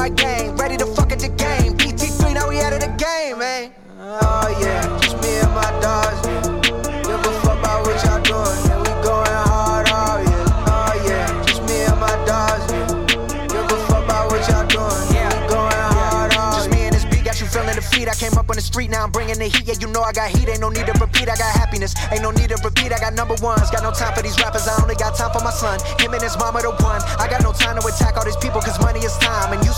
my game, ready to fuck at the game. BT3, now we out of the game, man. Oh yeah, just me and my dogs. Give a fuck about what y'all doing, and we going hard, oh yeah. Oh yeah, just me and my dogs. Give a fuck about what y'all doing, yeah. We going hard, oh just me and this beat, got you feeling the feet. I came up on the street, now I'm bringing the heat. Yeah, you know I got heat, ain't no need to repeat. I got happiness, ain't no need to repeat. I got number ones, got no time for these rappers. I only got time for my son, him and his mama the one. I got no time to attack all these people, cause money is time, and you